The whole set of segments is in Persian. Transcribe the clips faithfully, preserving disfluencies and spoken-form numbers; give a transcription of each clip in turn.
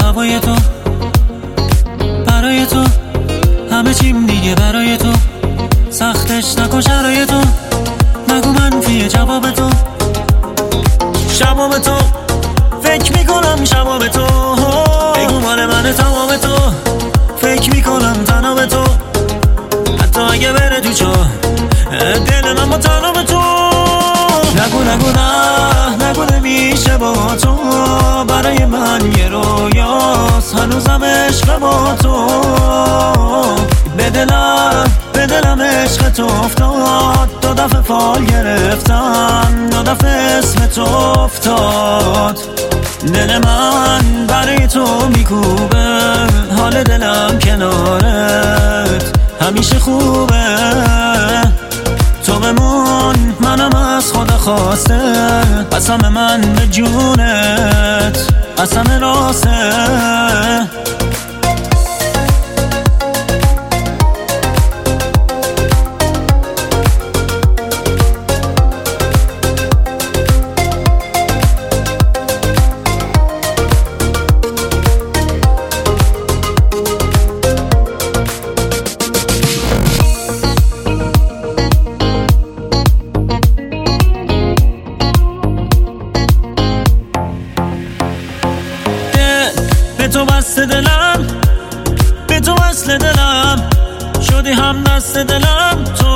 هوای تو، برای تو همه چیم دیگه برای تو، سختش نکن شرای تو، نگو منفیه جواب تو، شباب تو فکر میکنم شباب تو، بگو مال من تمام تو، فکر میکنم تنها به تو، حتی اگه بره تو چا دل من با تنها به تو، نگو نگو نه نگو نمیشه با تو، برای من یه رویاست هنوزم عشق با تو، به دلم به دلم عشق تو افتاد، دو دفعه فال گرفتم، دو دفعه اسم تو افتاد، دل من برای تو میکوبه، حال دلم کنارت همیشه خوبه، تو بمون منم از خدا خواسته، قسم من به جونت قسم راسته. به تو بسته دلم، به تو وصل دلم، شدی هم دست دلم، تو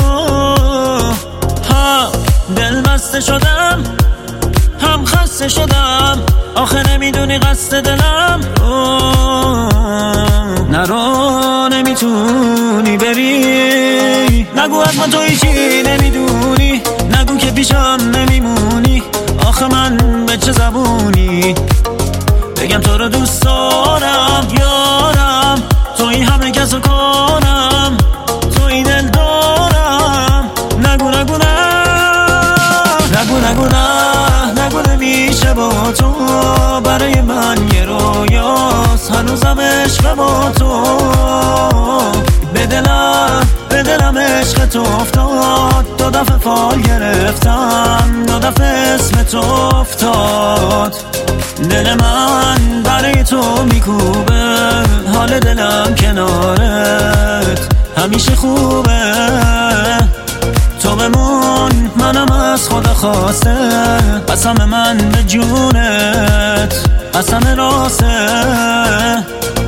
هم دل بسته شدم هم خسته شدم، آخه نمیدونی قصد دلم، نرو نمیتونی بری، نگو از من تو هیچی نمیدونی، نگو که پیشم نمیمونی، آخه من به چه زبونی بگم تو رو دوست دارم یارم، توی همه کسو کنم، توی دل دارم، نگو نگو نه نگو نگو نه نگو نمیشه با تو، برای من یه رویاست هنوزم عشق با تو، به دلم به دلم عشق تو افتاد، دو دفعه فال گرفتم، دو دفعه اسم تو افتاد، دل من برای تو میکوبه، حال دلم کنارت همیشه خوبه، تو بمون منم از خدا خواسته، قسم من به جونت قسم راسته.